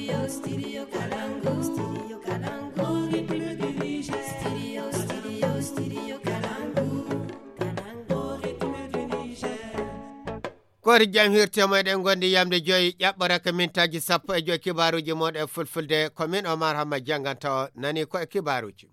Kori jam hirte moɗen gondi yamde joyi ƴaɓɓora ko mintaji 15 kibaruji moɗe fulfulde komin Omar Hamma janganta nani ko e kibaruji.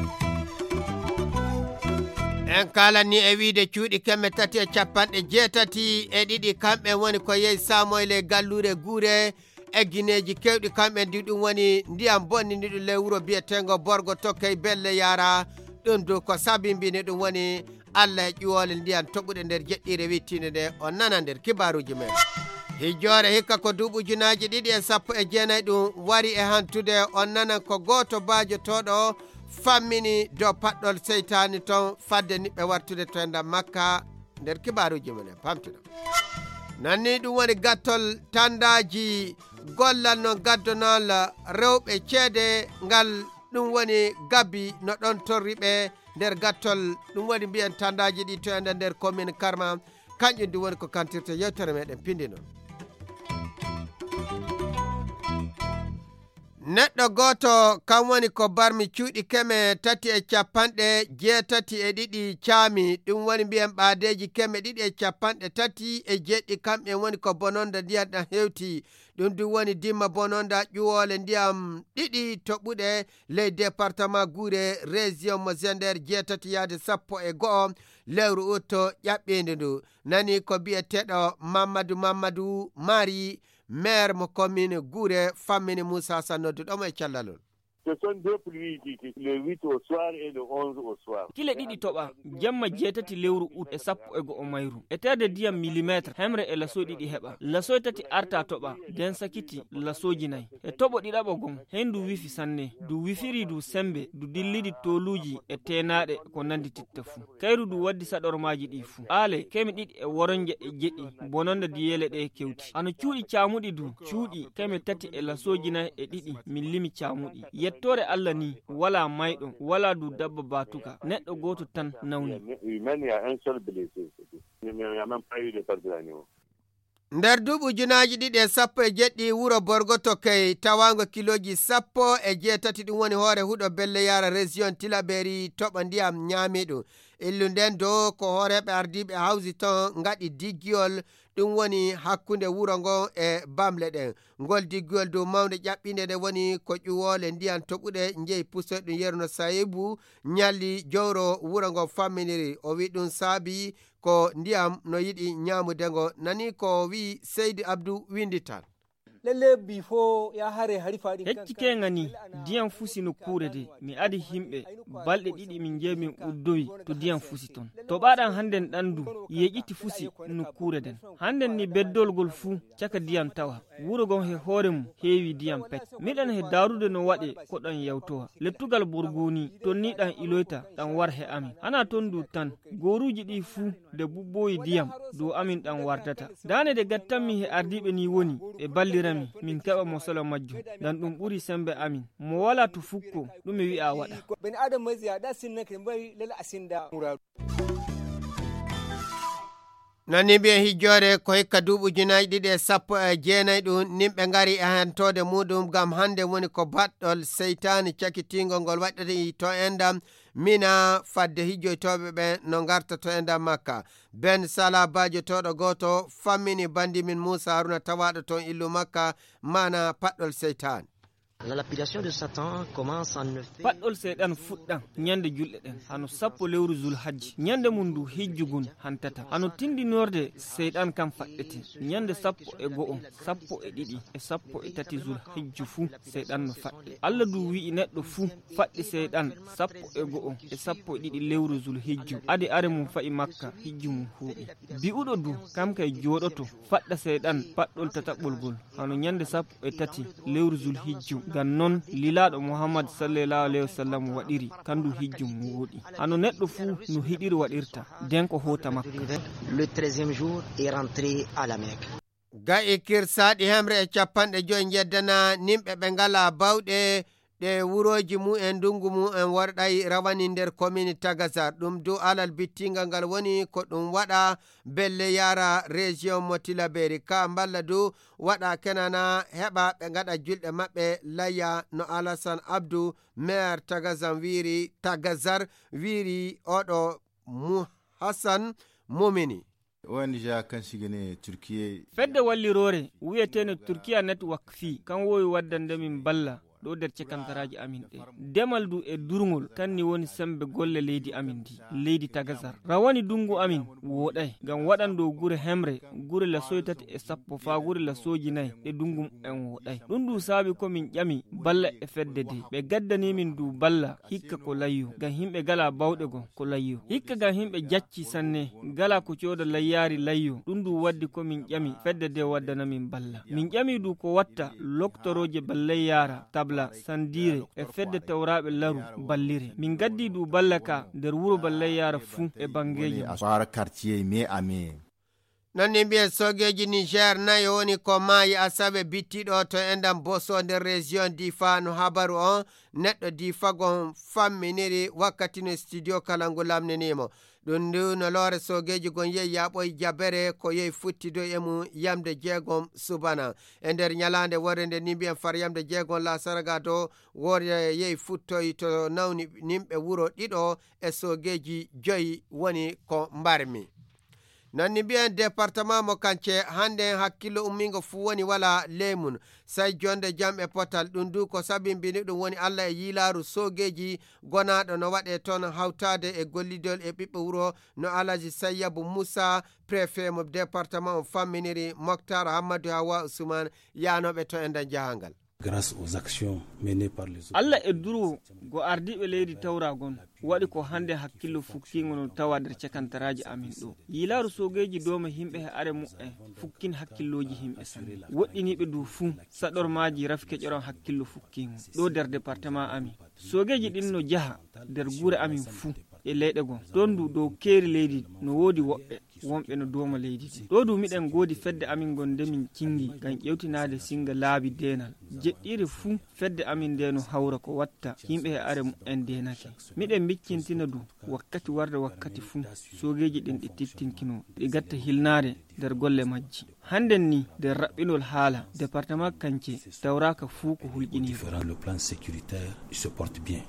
En kalani e wiide cuuɗi kemme tati e capanɗe jeetati e ɗiɗi kamɓe woni ko yehi samoyle gallure guure e guineji kewɗi kamɓe ndi ɗum woni ndiyam bonni ndi ɗum ley wuro biyetengo Borgo Tokkey Belle Yara ɗum du ko sabimbini ɗum woni Allah e ƴuwole ndiyan toɓɓuɗe nder jeɗɗire wittinde nde on nana nder kibaruji men. Hijjore hikka ko duuɓujunaji 219 ɗum wari e hantude on nana ko goto baajotoɗo fammini dow paɗɗol seytani ton fadde niɓɓe wartude to enda Makka nder kibaruji men pamtuna. Nanni ɗum woni gattol tandaji gollal no gaddonol rewɓe ceede ngal ɗum woni gabbi no ɗon torriɓe nder gattol ɗum woni mbiyen tandaji ɗi to enda nder commune Karma kanƴum ɗum woni ko kantirte yewtere meɗen pindi non. Neɗɗo goto kam woni ko barmi cuuɗi keme tati e capanɗe jeetati e ɗiɗi caami ɗum woni mbiyen ɓaadeji keme ɗiɗi e capanɗe tati e jeɗɗi kamɓe woni ko bononda ndiyam ɗam hewti ɗum ɗum woni dimma bononda ƴuwole ndiyam ɗiɗi toɓɓuɗe ley département Gure région mo Zender jeetati yaade 11 lewru utto ƴaɓɓinde ndu nani ko biyeteɗo Mamadou Mari maire mo commune Gure fammini Moussa Sanodu ɗomo e callalol. Ce sont deux pluies le 8 au soir et le 11 au soir. Kile ɗiɗi toɓa jamma jeetati lewru ut e 11 mayru e terde diyam millimétre hemre e laso ɗiɗi heɓa laso tati arta toɓa den sakiti lasoji nayi e toɓo ɗiɗaɓo gon hendu wifi sanne du wifiri du sembe du dillidi toluji e tenaɗe ko nandi titta fu kayru du waddi saɗormaji ɗi fu ale kemi ɗiɗi e woronje e jeɗɗi bononda diyele ɗe kewti ano cuuɗi camuɗi du cuuɗi keme tati e lasoji nayi e ɗiɗi min limi camuɗi yettore Allah ni wala mayɗo wala du dabba batuka neɗɗo goto tan nawni. Nder duuɓujunaji 217 wuro Borgo Tokkey tawango kiloji 17 ɗum woni hoore huɗo Belle Yara région Tilaberi toɓa ndiyam ñaamiɗo illu nden dow ko hooreɓe ardiɓe hawsi ton ngaɗi diggiyol ɗum woni hakkunde wuro ngo e bamle ɗen ngol diggiyol dow mawde ƴaɓɓinde nde woni ko ƴuwole ndiyam toɓuɗe jeeyi pustoy ɗum yerno Sayibu ñalli jowro wuro ngo famminiri o wi ɗum saabi ko ndiyam no yiɗi ñaamude ngo nani ko wi Seydi Abdou winditan. hecci kengani diyam fusi no kuurede mi adi himɓe balɗe ɗiɗi min jeeyi min uddoyi to diyam fusi ton to ɓaɗan hannden ɗandu yeƴiti fusi no kuureden hannden ni beddolgol fuu caka diyam tawa wuro gon he hoore mum heewi diyam pet miɗan he darude no waɗe ko ɗan yawtowa lettugal borgoni ton ni ɗan iloyta ɗan war he amin hana ton du tan goruji ɗi fuu de bubboyi diyam dow amin ɗan wardata dane de gattanmi he ardiɓe ni woni ɓe ballirami min keɓa mo solo majjum dan ɗum ɓuri sembe amin mo wala to fukko ɗum e wi'a waɗa. Nani mbiyen hijjore ko hikka duuɓujunaji 219 ɗum nimɓe ngari e hantode muɗum gam hande woni ko baɗɗol seytani cakitingol ngol waɗɗata to endam mina fadde hijjoytoɓe ɓe no garta to endam Makka. Ben Sala baajotoɗo goto fammini bandi min Moussa Haruna tawaɗo ton illu Makka mana paɗɗol seytani. La lapidation de Satan commence en 9. Paɗɗol seyɗan fuɗɗan ñande julɗe ɗen hano 10 lewru Zulhajji ñande mum ndu hijjugun hantata hano tindinorde seyɗan kam faɗɗete ñande 11 12 e 13 Zulhijju fuu seyɗan no faɗɗe Allah du wi'i neɗɗo fuu faɗɗi seyɗan 11 e 12 lewru Zulhijju adi are mum fa'i Makka hijju mum huuɓi bi'uɗo du kam kay joɗoto faɗɗa seyɗan paɗɗol tataɓɓolgol hano ñande 13 lewru Zulhijju gan non lilaɗo Muhammad sallallahu alaihi wasallam waɗiri kandu hijju mum woɗi hano neɗɗo fuu no hiɗiri waɗirta den ko hota Makka. Le 13e jour est rentré à la Mecque. Ga'i kirsaɗi hemre e capanɗe joyi jeddana nimɓe ɓe ngala bawɗe ɗe wuroji mu'en ndungu mu'en warɗay rawani nder commune Tagazar ɗum dow alal bittingal ngal woni ko ɗum waɗa belle yara région mo Tillabéri ka balla dow waɗa kenana heɓa ɓe gaɗa julɗe maɓɓe layya no Alassane Abdou maire Tagazar wiri oɗo Hassan Momini. ONG kan sigene Turkiye fedde wallirore wiyeteno Turkiya Network fi kan wowi waddande min balla ɗo nder cekantaraji amin ɗe demal du e durgol kanni woni sembe golle leydi amin di leydi Tagazar rawani dungu amin woɗay ngam waɗan dow gure hemre gure la soytati e sappo fa gure la soji nayyi e dungu en woɗay ɗum du saabi komin ƴami balla e fedde de ɓe gaddani min du balla hikka ko layyo ngam himɓe gala bawɗe go ko layyo hikka ngam himɓe jacci sanne gala ko coda layyari layyo ɗum du waddi komin ƴami fedde de waddana min balla min ƴami du ko watta loktoroje ballay yara tabla sandire e fedde tawraɓe laru ballire min gaddi du balla ka nder wuro ballay yara fuu e bangeji fara quartier me ame nonni mbiye sogeji Niger nayo woni ko maayi asabe bittiɗo to endam boso nder région Difa no habaru on neɗɗo Difa gon famminiri wakkati no studio kalangu lamninimo ɗum ndu no loore sogeji gon yehi yaɓoye jabere ko yehi futtido emu yamde jeegom subana e nder ñalande wore nde ni mbiyen far yamde jeegom la saraga to wore yehi futtoy to nawni nimɓe wuro ɗiɗo e sogeji joyi woni ko mbarmi nonni mbiyen département mo Kance hande hakkillo ummingo fu woni wala lemun say jonde jam e potal ɗum du ko sabimbini ɗum woni Allah e yilaru sogeji gonaɗo no waɗe toon hawtade e gollidol e ɓiɓɓe wuro no Alaji Sayyabou Moussa préfet mo département o famminiri Mokhtar Hammadou Hawa Ousmane yanoɓe to e nder jahangal grâce aux actions menées par les autres. Allah e duro go ardiɓe leydi tawragon waɗi ko hande hakkillo fukkingo no tawa nder cekantaraji amin ɗo yilaru sogeji doma himɓe he are mu'en fukkin hakkilloji himɓe sanne woɗɗiniɓe du fuu saɗormaji rafike ƴeron hakkillo fukkingo ɗo nder département amin sogeji ɗin no jaha nder gure amin fuu e leyɗe gon ɗon du dow keeri leydi no woodi woɓɓe wonɓe no dooma leydi ɗi ɗo du miɗen goodi fedde amin gon nde min kingi ngam ƴewtinade singa laabi denal jeɗɗiri fuu fedde amin nde no hawra ko watta yimɓe e are mu'en denake miɗen biccintina du wakkati warde wakkati fuu sogeji ɗin ɗi tittinkino ɗi gatta hilnade nder golle majji hannden ni nder raɓɓinol haala département Kance tawraka fuu ko hulƴini le plan sécuritaire se porte bien.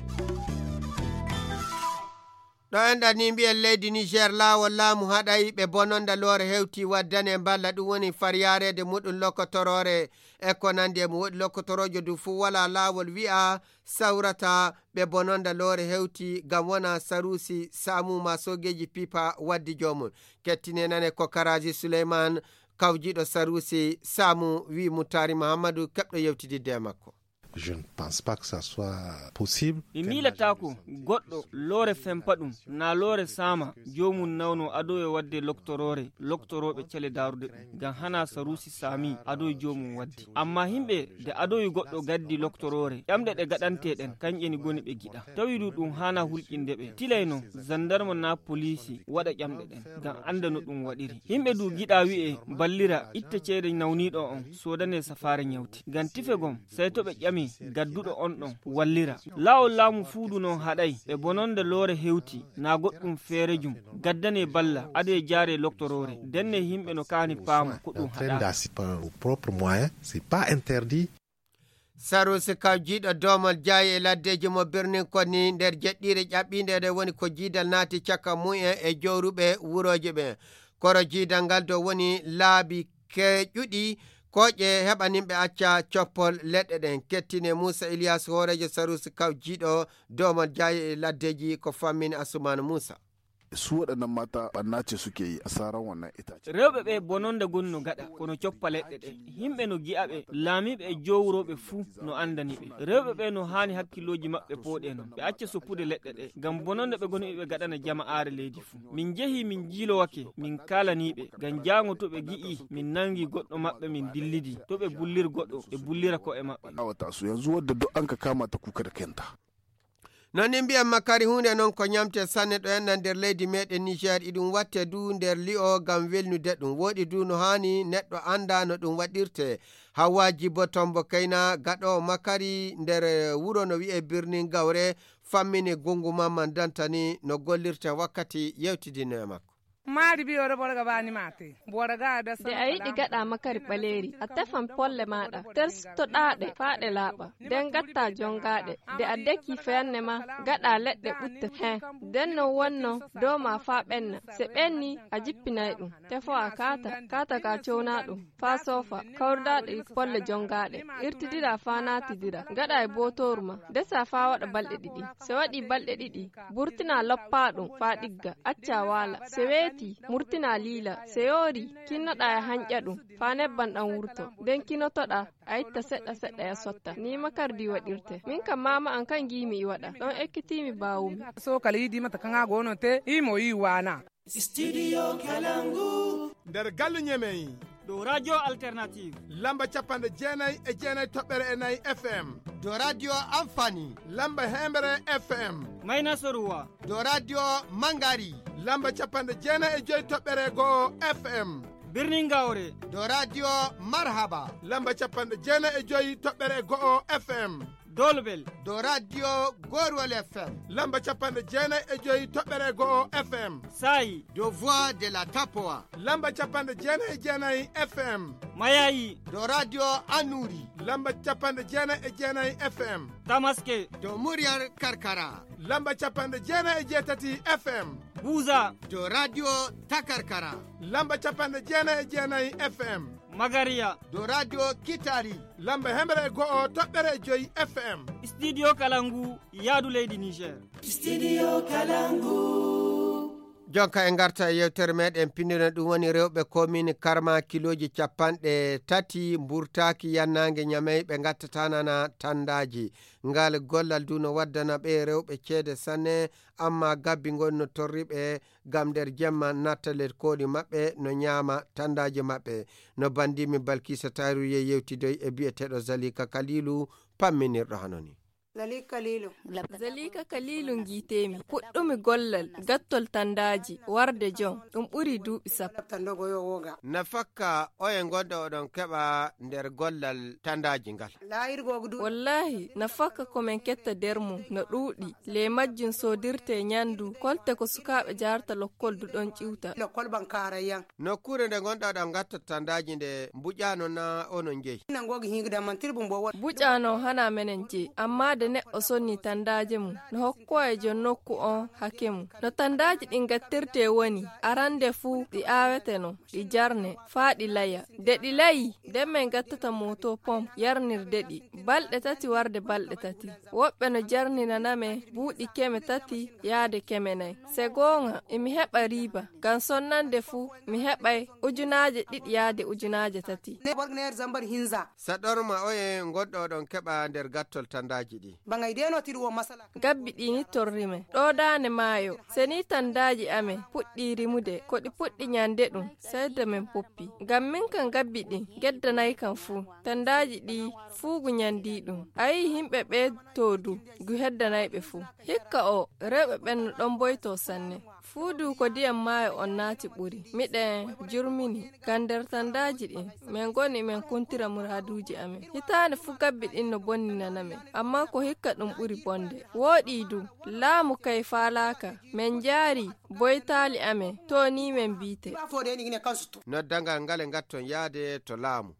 ɗo enɗa ni mbiyen leydi Niger laawol laamu haɗay ɓe bononda loore hewti waddane balla ɗum woni faryarede muɗum lokotorore e ko nandi e mo woɗi lokotorojo du fuu wala laawol wi'a sawrata ɓe bononda loore hewti gam wona Sarusi Samuma sogeji pipa waddi jomum kettine nane ko Karaji Souleymane kawjiɗo Sarusi Samu wi Moutari Mahamadou keɓɗo yewtididde makko. Je ne pense pas que ça soit possible. Mi milata ko goɗɗo loore fempa ɗum na loore sama jomum nawno ado e wadde loktoroɓe cele darude ɗum ngam hana Sarusi Sami ado e jomum waddi amma himɓe de adoyi goɗɗo gaddi loktorore ƴamɗe ɗe gaɗanteɗen kanƴeni goni ɓe giɗa tawi du ɗum hana hulƴinde ɓe tilayno gendarme na polisi waɗa ƴamɗe ɗen ngam anda no ɗum waɗiri himɓe du giɗa wi'e ballira itta ceede nawniɗo on sodane safare ñawti ngam tife gom sey to ɓe ƴami gadduɗo on ɗon wallira laawol laamu fuudu noon haɗay ɓe bononde loore hewti na goɗɗum feere jum gaddane balla ade jaare loktorore denne himɓe no kaani paama ko ɗum haɗa propre moyen c'est pas interdit. Sarusi kawjiɗo domal jaayi e laddeji mo birnin koni nder jeɗɗire ƴaɓɓinde nde woni ko jiidal naati cakka mu'en e jowruɓe wuroje ɓe koro jiidal ngal do woni laabi keƴuɗi koƴe heɓaninɓe acca coppol leɗɗe ɗen kettine Moussa Ilyas horejo Sarusi kawjiɗo domal jaayi e laddeji ko fammini Asumana Moussa. su waɗannan mata ɓanna ce suke yi asaran wannan itace. Rewɓe ɓe bononda gonno gaɗa kono coppa leɗɗe ɗe himɓe no gi'aɓe laamiɓe e jowroɓe fuu no andani ɓe rewɓe ɓe no hani hakkilloji maɓɓe pooɗe non ɓe acca soppude leɗɗe ɗe ngam bononda ɓe goni ɓe gaɗana jama'are leydi fuu min jeehi min jiilowake min kalaniɓe ngam jango to ɓe gi'i min nangi goɗɗo maɓɓe min dillidi to ɓe bullir goɗɗo ɓe bullira ko e maɓɓe awata su yanzu wadda duk an ka kama ta kuka da kenta. non mbiya makari hunde non ko nyamte sanne ɗo henna nder leydi meɗen Niger iɗum watte du nder li'o gam welnude ɗum woɗi du no hani neɗɗo anda no ɗum waɗirte. Hawaji bo Tombo Kayna gaɗo makari nder wuro no wi'e birnin Gawre fammini Gungu Mamman Dantani no gollirta wakkati yewtidino makko. Mari bi ora borga bani mate borga da de ayi di gada makari baleri atefan polle mada ters to dade faade laba den gatta jongade de addeki fenne ma gada ledde butte he den no wonno do ma fa benna se benni a jippinay dum tefo akata ka chona dum fa sofa kawrdade polle jongade irtidira fa natidira gada e botoruma de sa fa wada balde didi se wadi balde didi burtina loppa dum fa digga acca wala se murtina lila seyori kinnoɗa e hanƴa ɗum fa nebban ɗan wurto nden kinotoɗa a itta seɗɗa ya sotta ni makardi waɗirte min kam mama an kan gimi i waɗa ɗon ekkitimi bawumi so kala yidimata kanga gono te imo yi wana Studio Kalangu nder gallu ñemeyi do radio alternative lamba capanɗe jeenayi e jeenayi toɓɓere e nayyi FM do radio Amfani lamba hembere FM Mayna Soruwa do radio Mangari lamba capanɗe jeenayi e joyi toɓɓere goo FM birnin Gawre do radio Marhaba lamba capanɗe jeenayi e joyi toɓɓere goo FM Dolbel do radio Gorwal FM lamba capanɗe jeenayi e joyi toɓɓere goo FM Sayi do voix de la Tapoa lamba capanɗe jeenayi e jeenayi FM Mayayi do radio Anuri lamba capanɗe jeenayi e jeenayi FM Tamaske do Muryar Karkara lamba capanɗe jeenayi e jeetati FM Buza do radio Takarkara lamba capanɗe jeenayi e jeenayi FM Magaria do radio Kitari lamba hemere go'o toɓɓere joyi FM Studio Kalangu yaadu leydi Niger Studio Kalangu jonka en garta yewtere meɗen pindina ɗum woni rewɓe komini karma kiloji 30 mburtaki yannangue ñamey ɓe gattatanana tandaji ngal gollal du no waddana ɓe rewɓe ceede sanne amma gabbi gon no torriɓe gam nder jemma natta nder koɗi maɓɓe no ñaama tandaji maɓɓe no bandimi Balkisa Taruye yewtidoy e biyeteɗo Zalika Kalilu pamminirɗo hanoni. Zalika Kalilu gitemi puɗɗumi gollal gattol tandaji warde jon ɗum ɓuri duuɓi sappo nafakka oye gonɗo oɗon keɓa nder gollal tandaji ngal wallahi nafakka komin ketta nder mum no ɗuuɗi le majjum sodirte ñandu kolte ko sukaɓe jarta lokkol duɗon ƴiwta nokkure nde gonɗa ɗam gatta tandaji nde mbuƴano na onon jeeyi buƴano hana menen jeeyi amma de neɗɗo sonni tandaje mum no hokko e jon nokku on hakke mum no tandaji ɗin gattirte woni arande fuu ɗi awete no ɗi jarne faa ɗi laya de ɗi layi nden min gattata moto pomp yarnirde ɗi balɗe tati warde balɗe tati woɓɓe no jarninaname buuɗi keme tati yaade keme nayi se gonga emi heɓa riba ngam sonnande fuu mi heɓay ujunaje ɗiɗi yaade ujunaje tati saɗorma oye goɗɗo ɗon keɓa nder gattol tandaji ɗi gabbi ɗini torrime ɗo dane maayo seni tandaji ame puɗɗi rimude ko ɗi puɗɗi ñande ɗum sedda min poppi ngam min kan gabbi ɗin geddanayi kan fuu tandaji ɗi fuugu ñandi ɗum ayi himɓe ɓe todu gu heddanayi ɓe fuu hikka o rewɓe ɓen no ɗon boyto sanne fuudu ko diyam maayo on naati ɓuri miɗen jurmini kan nder tandaji ɗin min goni min kuntira muraduji amen hitande fu gabbi ɗin no bonninanamen amma ko hikka ɗum ɓuri bonde woɗi du laamu kay faalaka min jaari boytali amen to ni min biite noddagal ngal e gatton yaade to laamu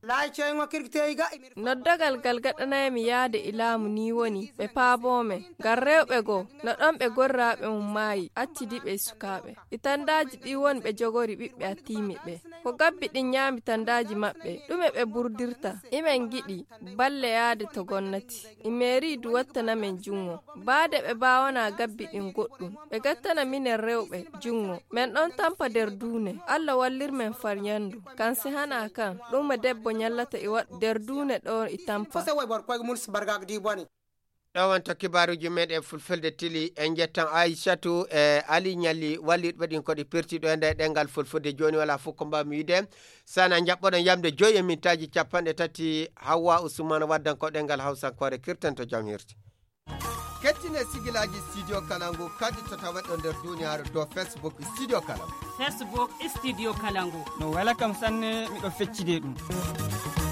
noddagal gal gaɗanaymi yaade e laamu ni woni ɓe paabomen ngar rewɓe go no ɗon ɓe gorraɓe mum maayi accidiɓe sukaɓe e tandaji ɗi woni ɓe jogori ɓiɓɓe attimi ɓe ko gabbi ɗin ñaami tandaji maɓɓe ɗume ɓe burdirta imen giɗi balle yaade to gonnati imeri du wattanamen jungo baade ɓe bawana gabbi ɗin goɗɗum ɓe gattana minen rewɓe jungo men ɗon tampa nder duune Allah wallirmen far ñandu kan se hana kan ɗum debbo ñallata e waɗ nder duune ɗo e tampa ɗo wonto kibaruji meɗen fulfulde tili en jettan Aissatou e Ali ñalli walliɗo ɗin koɗi pirtiɗo e nder ɗengal fulfulde joni wala fof ko mbami wiide sana jaɓɓoɗon yamde 5 e mintaji 30 Hawa Ousmane waddan ko ɗengal hawsankore kirten to jam hirti kettine sigilaji studio kalangu kadi to tawaɗo nder duniyaaru do Facebook studio kalangu. Facebook studio kalangu. No wala kam sanne miɗo feccide ɗum.